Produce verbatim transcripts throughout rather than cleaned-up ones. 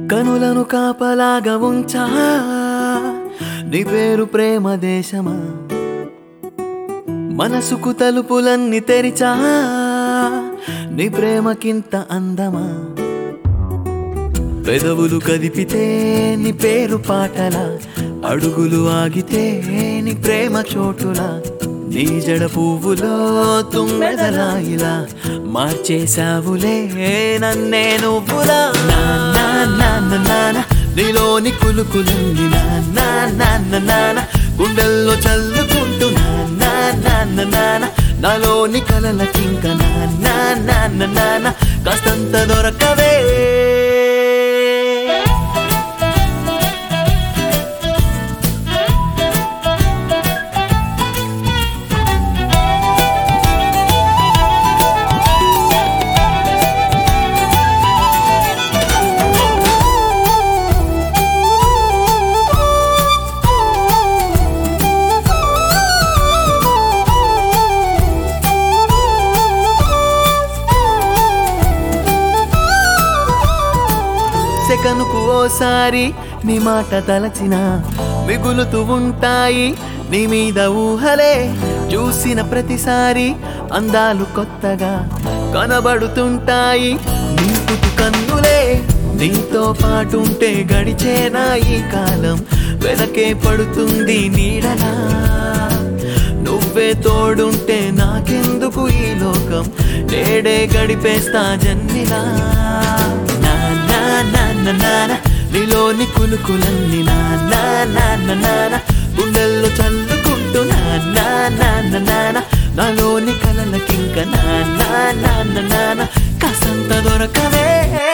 కనులను కాపలాగా ఉంచా నీ పేరు ప్రేమ దేశమా మనసుకు తలుపులన్నీ తెరిచా నీ ప్రేమకింత అందమా పెదవులు కదిపితే నీ పేరు పాటలా అడుగులు ఆగితే నీ ప్రేమ చోటులా నీ జడ పువ్వులో తుమ్మెదలా ఇలా మార్చేసావులే నన్నే నువ్వులా నాన్న నాన్న నాన్న నీలోని కులుకులుంది నాన్న నాన్న నాన్న గుండెల్లో చల్లుకుంటూ నాన్న నాన్న నాన్న నాలోని కలలకింక నాన్న నాన్న నాన్న కాస్తంత దొరకవే సెకనుకు ఓసారి నీ మాట తలచిన మిగులుతూ ఉంటాయి నీ మీద ఊహలే చూసిన ప్రతిసారి అందాలు కొత్తగా కనబడుతుంటాయి నీ పుట్టు కన్నులే నీతో పాటుంటే గడిచేనా ఈ కాలం వెనకే పడుతుంది నీడలా నువ్వే తోడుంటే నాకెందుకు ఈ లోకం నేడే గడిపేస్తా జన్మిలా నాన్న నాన్న నీలోని కులుకులన్నీ నాన్న నాన్న నాన్న గుండెల్లో చల్లుకుంటూ నాన్న నాన్న నాన్న నాలోని కలలకింక నాన్న నాన్న నాన్న కాసంత దొరకవే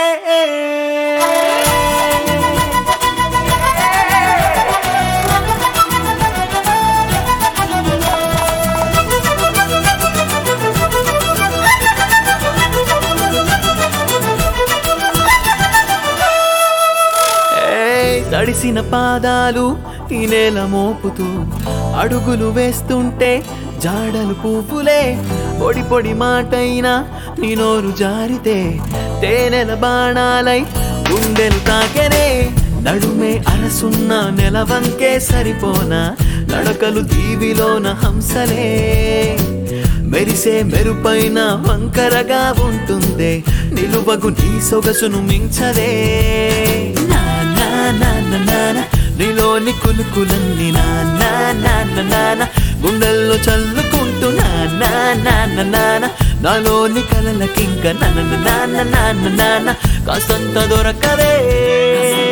తడిసిన పాదాలు ఈ నేల మోపుతూ అడుగులు వేస్తుంటే జాడలు పువ్వులే పొడి పొడి మాటైనా నీ నోరు జారితే తేనెల బాణాలై గుండెలు తాకెనే నడుమే అరసున్న నెలవంకే సరిపోనా నడకలు దీవిలోన హంసలే మెరిసే మెరుపైన వంకరగా ఉంటుందే నిలువగు నీ సొగసును మించదే నాన్న నాన్న నీలోని కులుకులన్నీ నాన్న నాన్న నాన్న గుండెల్లో చల్లుకుంటూ నాన్న నాన్న నాన్న నాలోని కలలకింక నాన్న నాన్న నాన్న నాన్న కాసంత దొరకవే.